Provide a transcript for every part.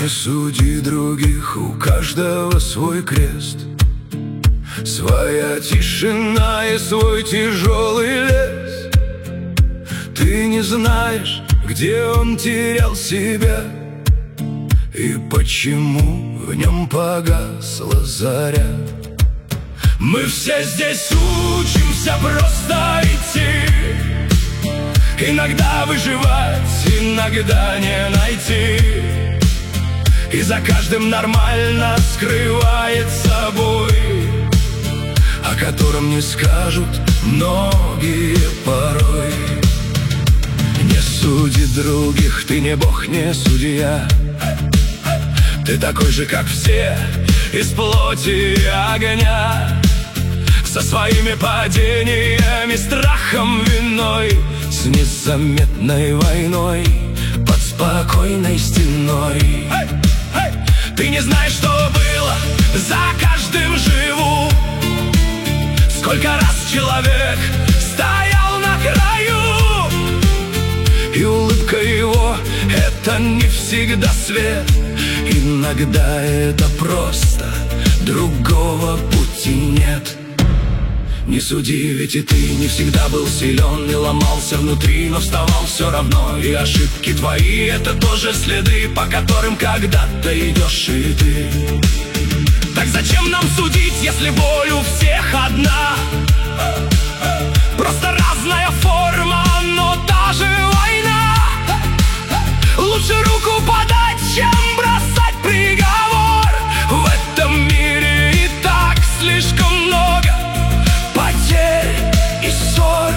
суди других, у каждого свой крест, своя тишина и свой тяжелый лес. Ты не знаешь, где он терял себя и почему в нем погасла заря. Мы все здесь учимся просто идти, иногда выживать, иногда не найти. И за каждым нормально скрывается бой, о котором не скажут многие порой. Не суди других, ты не бог, не судья. Ты такой же, как все, из плоти и огня, со своими падениями, страхом, виной, с незаметной войной под спокойной стеной. Ты не знаешь, что было, за каждым живу. Сколько раз человек стоял на краю, и улыбка его — это не всегда свет. Иногда это просто другого пути нет. Не суди, ведь и ты не всегда был силен и ломался внутри, но вставал все равно. И ошибки твои — это тоже следы, по которым когда-то идешь и ты. Так зачем нам судить, если боль у всех одна? Просто разная форма, но та же война. Лучше руку подать, чем бросать приговор. В этом мире и так слишком много потерь и ссор.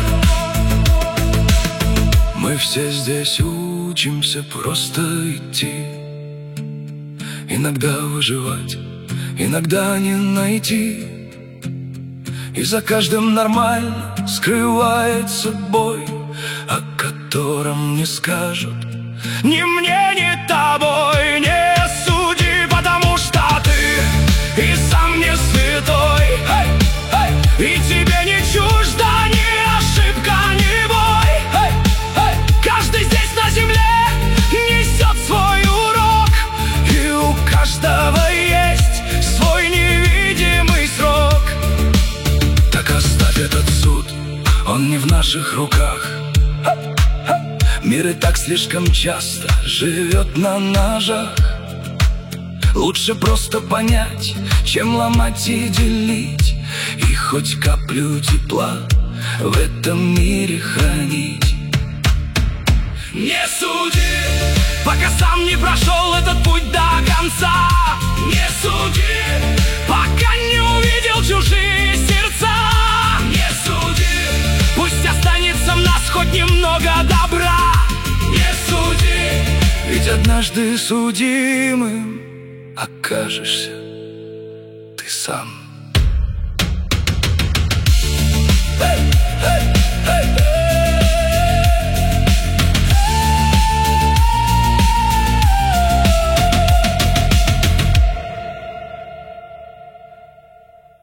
Мы все здесь учимся просто идти, иногда выживать, иногда не найти. И за каждым нормально скрывается бой, о котором не скажут ни мне, ни тобой. Не суди, потому что ты и сам не святой, и тебе не чужда ни ошибка, ни бой. Каждый здесь на земле несет свой урок, и у каждого есть свой невидимый срок. Так оставь этот суд, он не в наших руках. Мир и так слишком часто живет на ножах. Лучше просто понять, чем ломать и делить, и хоть каплю тепла в этом мире хранить. Не суди, пока сам не прошел этот путь до конца. Не суди, пока не увидел чужие сердца. Не суди, пусть останется в нас хоть немного добра. Не суди, ведь однажды судимым окажешься ты сам.